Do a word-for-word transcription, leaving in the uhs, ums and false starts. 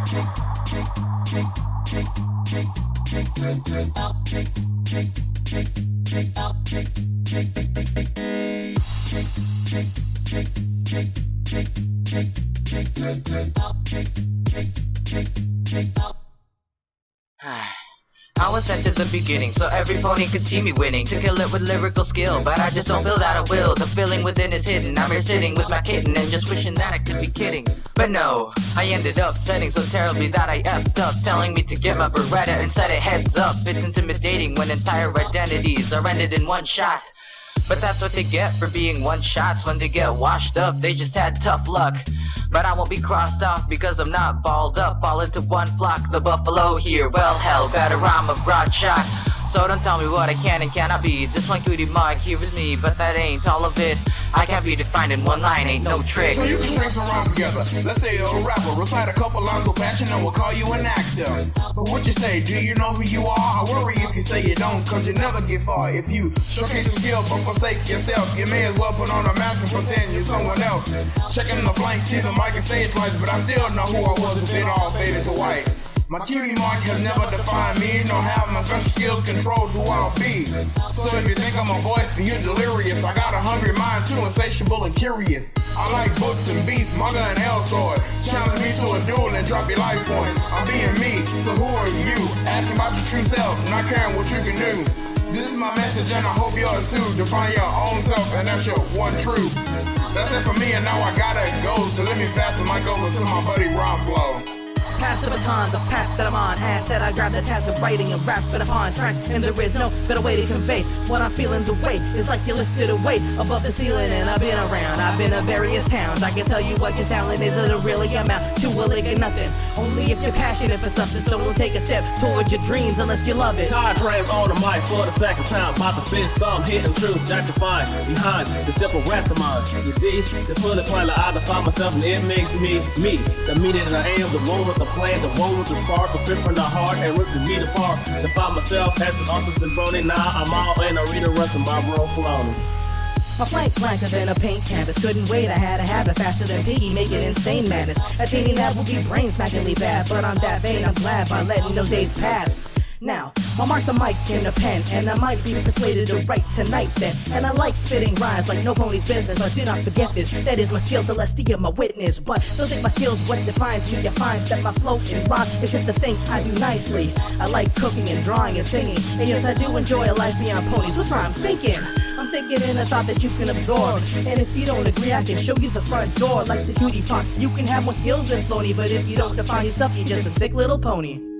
I was sent at the beginning, so every pony could see me winning. To kill it with lyrical skill, but I just don't feel that I will. The feeling within is hidden. I'm here sitting with my kitten and just wishing that I could be kidding. But no, I ended up setting so terribly that I effed up, telling me to get my Beretta and set it heads up. It's intimidating when entire identities are ended in one shot. But that's what they get for being one shots. When they get washed up, they just had tough luck. But I won't be crossed off because I'm not balled up all into one flock. The buffalo here, well hell, better I'm a broad shot. So don't tell me what I can and cannot be. This one cutie mark here is me, but that ain't all of it. I can't be defined in one line, ain't no trick. So you can string some rhymes together. Let's say you're a rapper, recite a couple lines with passion and we'll call you an actor. But what you say, do you know who you are? I worry if you say you don't, cause you never get far. If you showcase your skill but forsake yourself, you may as well put on a mask and pretend you're someone else. Checking the blank, see the mic and stage lights, but I still know who I was if it all faded to white. My cutie mark has never defined me, nor have my special skills controlled who I'll be. So if you think I'm a voice, then you're delirious. I got a hungry mind too, insatiable and curious. I like books and beats, manga and L-sword. Challenge me to a duel and drop your life point. I'm being me, so who are you? Asking about your true self, not caring what you can do. This is my message and I hope yours too. Define your own self and that's your one truth. That's it for me and now I gotta go. So let me pass the mic over to my buddy Ron Flow. Pass the baton, the path that I'm on. Ask that I grab the task of writing and rap it upon track. And there is no better way to convey what I'm feeling. The weight is like you lifted a weight above the ceiling. And I've been around, I've been to various towns. I can tell you what your talent is, it'll really amount to a lick of nothing. Only if you're passionate for something, so don't take a step towards your dreams unless you love it. Todd Trams on the mic for the second time. About to spit some hidden truth that you find behind the simple raps of mine. You see, to put it plainly, I define myself and it makes me me. The meaning that I am, the one with the plan, the one with the spark, the strip from the heart and ripping me apart. To find myself as an artist and brony. Now I'm all in arena wrestling by bro Flowing. My flank blanker than a paint canvas. Couldn't wait, I had a habit faster than Piggy, making insane madness. Attaining that would be brain smackingly bad, but I'm that vain, I'm glad by letting those days pass. Now, my mark's a mic and a pen, and I might be persuaded to write tonight then. And I like spitting rhymes like no pony's business, but do not forget this, that is my skill, Celestia, my witness. But don't think my skills what defines me. You find that my flow and rhyme is just a thing I do nicely. I like cooking and drawing and singing, and yes, I do enjoy a life beyond ponies. What's I'm thinking? I'm sinking in a thought that you can absorb. And if you don't agree, I can show you the front door like the cutie punks. You can have more skills than Floney, but if you don't define yourself, you're just a sick little pony.